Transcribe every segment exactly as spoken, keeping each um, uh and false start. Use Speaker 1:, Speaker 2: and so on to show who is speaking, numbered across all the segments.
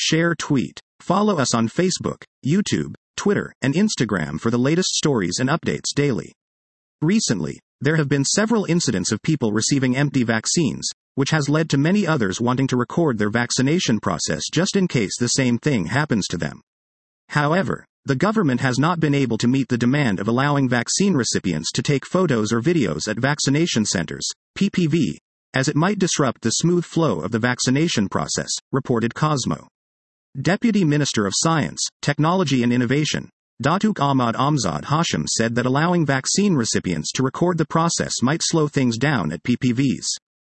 Speaker 1: share, tweet. Follow us on Facebook, YouTube, Twitter, and Instagram for the latest stories and updates daily. Recently, there have been several incidents of people receiving empty vaccines, which has led to many others wanting to record their vaccination process just in case the same thing happens to them. However, the government has not been able to meet the demand of allowing vaccine recipients to take photos or videos at vaccination centers, P P V, as it might disrupt the smooth flow of the vaccination process, reported Cosmo. Deputy Minister of Science, Technology and Innovation, Datuk Ahmad Amzad Hashim, said that allowing vaccine recipients to record the process might slow things down at P P Vs.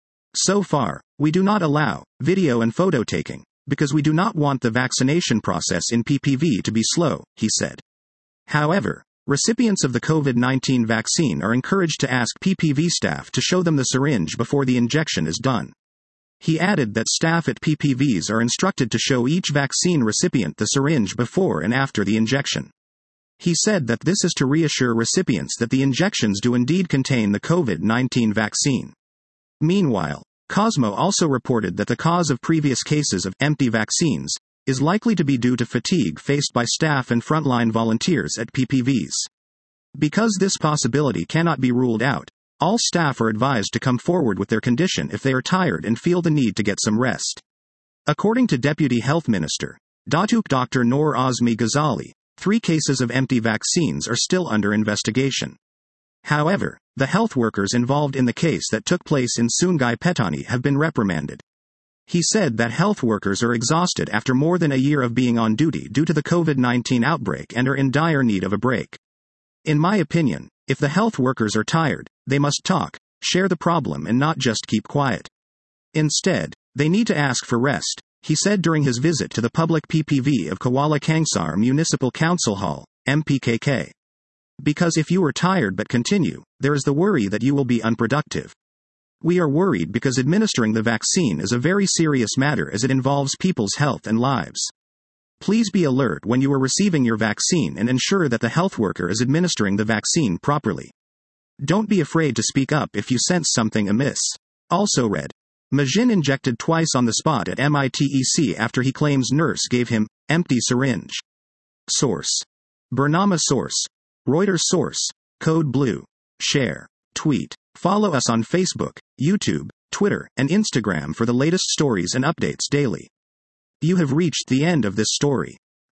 Speaker 1: So far, we do not allow video and photo taking, because we do not want the vaccination process in P P V to be slow, he said. However, recipients of the COVID nineteen vaccine are encouraged to ask P P V staff to show them the syringe before the injection is done. He added that staff at P P Vs are instructed to show each vaccine recipient the syringe before and after the injection. He said that this is to reassure recipients that the injections do indeed contain the COVID nineteen vaccine. Meanwhile, Cosmo also reported that the cause of previous cases of empty vaccines is likely to be due to fatigue faced by staff and frontline volunteers at P P Vs. Because this possibility cannot be ruled out, all staff are advised to come forward with their condition if they are tired and feel the need to get some rest. According to Deputy Health Minister, Datuk Doctor Noor Azmi Ghazali, three cases of empty vaccines are still under investigation. However, the health workers involved in the case that took place in Sungai Petani have been reprimanded. He said that health workers are exhausted after more than a year of being on duty due to the COVID nineteen outbreak and are in dire need of a break. In my opinion, if the health workers are tired, they must talk, share the problem and not just keep quiet. Instead, they need to ask for rest, he said during his visit to the public P P V of Kuala Kangsar Municipal Council Hall, M P K K. Because if you are tired but continue, there is the worry that you will be unproductive. We are worried because administering the vaccine is a very serious matter as it involves people's health and lives. Please be alert when you are receiving your vaccine and ensure that the health worker is administering the vaccine properly. Don't be afraid to speak up if you sense something amiss. Also read. Majin injected twice on the spot at M I T E C after he claims nurse gave him empty syringe. Source. Bernama Source. Reuters Source. Code Blue. Share. Tweet. Follow us on Facebook, YouTube, Twitter, and Instagram for the latest stories and updates daily. You have reached the end of this story.